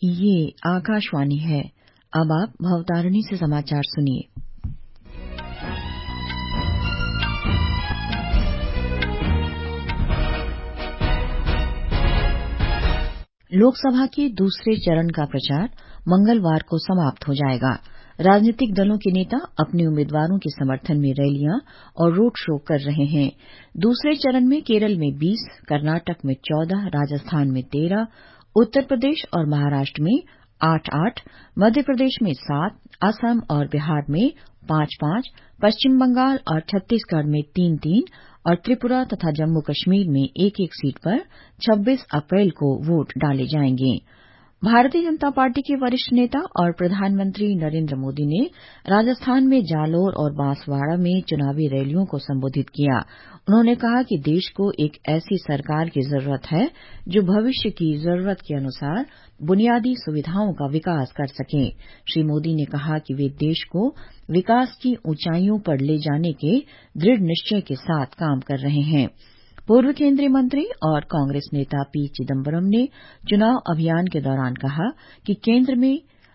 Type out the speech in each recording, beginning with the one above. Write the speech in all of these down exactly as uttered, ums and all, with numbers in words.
ये आकाशवाणी है। अब आप भवतारिणी से समाचार सुनिए। लोकसभा के दूसरे चरण का प्रचार मंगलवार को समाप्त हो जाएगा। राजनीतिक दलों के नेता अपने उम्मीदवारों के समर्थन में रैलियां और रोड शो कर रहे हैं। दूसरे चरण में केरल में बीस, कर्नाटक में चौदह, राजस्थान में तेरह, उत्तर प्रदेश और महाराष्ट्र में आठ आठ, मध्य प्रदेश में सात, असम और बिहार में पांच पांच, पश्चिम बंगाल और छत्तीसगढ़ में तीन तीन और त्रिपुरा तथा जम्मू कश्मीर में एक एक सीट पर छब्बीस अप्रैल को वोट डाले जाएंगे। भारतीय जनता पार्टी के वरिष्ठ नेता और प्रधानमंत्री नरेंद्र मोदी ने राजस्थान में जालोर और बांसवाड़ा में चुनावी रैलियों को संबोधित किया। उन्होंने कहा कि देश को एक ऐसी सरकार की जरूरत है जो भविष्य की जरूरत के अनुसार बुनियादी सुविधाओं का विकास कर सके। श्री मोदी ने कहा कि वे देश को विकास की ऊंचाइयों पर ले जाने के दृढ़ निश्चय के साथ काम कर रहे हैं। पूर्व केंद्रीय मंत्री और कांग्रेस नेता पी चिदम्बरम ने चुनाव अभियान के दौरान कहा कि केंद्र में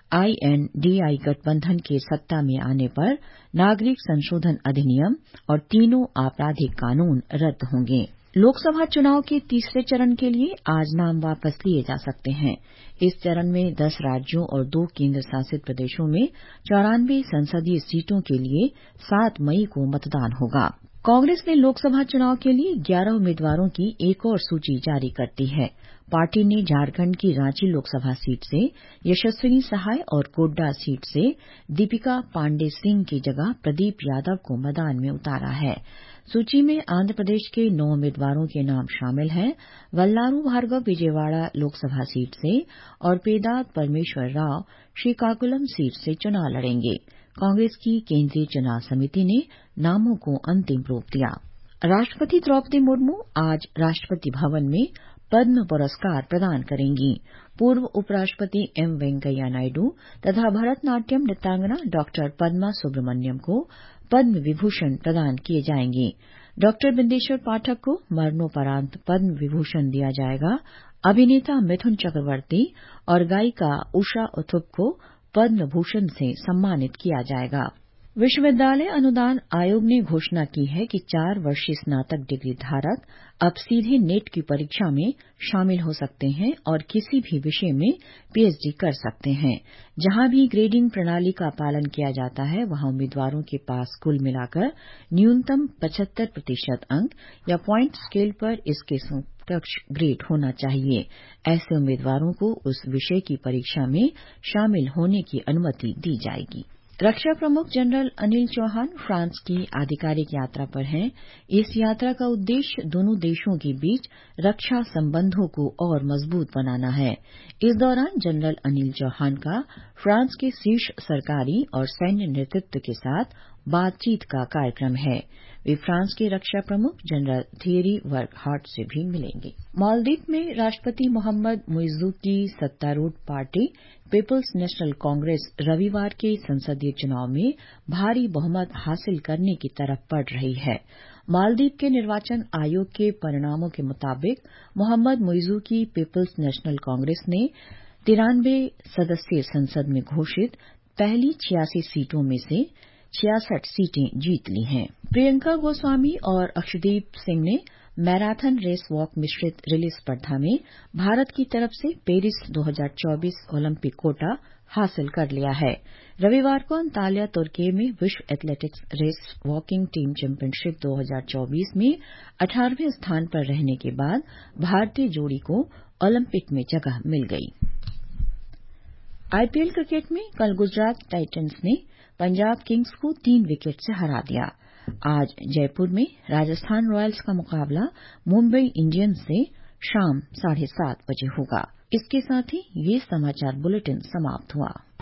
आईएनडीआई गठबंधन के सत्ता में आने पर नागरिक संशोधन अधिनियम और तीनों आपराधिक कानून रद्द होंगे। लोकसभा चुनाव के तीसरे चरण के लिए आज नाम वापस लिए जा सकते हैं। इस चरण में दस राज्यों और दो केंद्र शासित प्रदेशों में चौरानवे संसदीय सीटों के लिए सात मई को मतदान होगा। कांग्रेस ने लोकसभा चुनाव के लिए ग्यारह उम्मीदवारों की एक और सूची जारी कर दी है। पार्टी ने झारखंड की रांची लोकसभा सीट से यशस्विनी सहाय और गोड्डा सीट से दीपिका पांडे सिंह की जगह प्रदीप यादव को मैदान में उतारा है। सूची में आंध्र प्रदेश के नौ उम्मीदवारों के नाम शामिल हैं। वल्लारू भार्गव विजयवाड़ा लोकसभा सीट से और पेदात परमेश्वर राव श्रीकाकुलम सीट से चुनाव लड़ेंगे। कांग्रेस की केंद्रीय चुनाव समिति ने नामों को अंतिम रूप दिया। राष्ट्रपति द्रौपदी मुर्मू आज राष्ट्रपति भवन में पद्म पुरस्कार प्रदान करेंगी। पूर्व उपराष्ट्रपति एम वेंकैया नायडू तथा भरतनाट्यम नृत्यांगना डॉक्टर पद्मा सुब्रमण्यम को पद्म विभूषण प्रदान किए जाएंगे। डॉक्टर बिंदेश्वर पाठक को मरणोपरांत पद्म विभूषण दिया जाएगा। अभिनेता मिथुन चक्रवर्ती और गायिका उषा उत्थुप को पद्म भूषण से सम्मानित किया जाएगा। विश्वविद्यालय अनुदान आयोग ने घोषणा की है कि चार वर्षीय स्नातक डिग्री धारक अब सीधे नेट की परीक्षा में शामिल हो सकते हैं और किसी भी विषय में पीएचडी कर सकते हैं। जहां भी ग्रेडिंग प्रणाली का पालन किया जाता है वहां उम्मीदवारों के पास कुल मिलाकर न्यूनतम पचहत्तर प्रतिशत अंक या प्वाइंट स्केल पर इसके समकक्ष ग्रेड होना चाहिए। ऐसे उम्मीदवारों को उस विषय की परीक्षा में शामिल होने की अनुमति दी जाएगी। रक्षा प्रमुख जनरल अनिल चौहान फ्रांस की आधिकारिक यात्रा पर हैं। इस यात्रा का उद्देश्य दोनों देशों के बीच रक्षा संबंधों को और मजबूत बनाना है। इस दौरान जनरल अनिल चौहान का फ्रांस के शीर्ष सरकारी और सैन्य नेतृत्व के साथ बातचीत का कार्यक्रम है। वे फ्रांस के रक्षा प्रमुख जनरल थियरी वर्कहार्ट से भी मिलेंगे। मालदीव में राष्ट्रपति मोहम्मद मुइज़्ज़ू की सत्तारूढ़ पार्टी पीपल्स नेशनल कांग्रेस रविवार के संसदीय चुनाव में भारी बहुमत हासिल करने की तरफ बढ़ रही है। मालदीव के निर्वाचन आयोग के परिणामों के मुताबिक मोहम्मद मुइज़्ज़ू की पीपल्स नेशनल कांग्रेस ने तिरानवे सदस्यीय संसद में घोषित पहली छियासी सीटों में से छियासठ सीटें जीत ली हैं। प्रियंका गोस्वामी और अक्षदीप सिंह ने मैराथन रेस वॉक मिश्रित रिले स्पर्धा में भारत की तरफ से पेरिस दो हज़ार चौबीस ओलंपिक कोटा हासिल कर लिया है। रविवार को अंताल्या तुर्की में विश्व athletics race walking team championship दो हज़ार चौबीस में अठारहवें स्थान पर रहने के बाद भारतीय जोड़ी को ओलंपिक में जगह मिल गई। आईपीएल क्रिकेट में कल गुजरात टाइटंस ने पंजाब किंग्स को तीन विकेट से हरा दिया। आज जयपुर में राजस्थान रॉयल्स का मुकाबला मुंबई इंडियंस से शाम साढ़े सात बजे होगा। इसके साथ ही ये समाचार बुलेटिन समाप्त हुआ।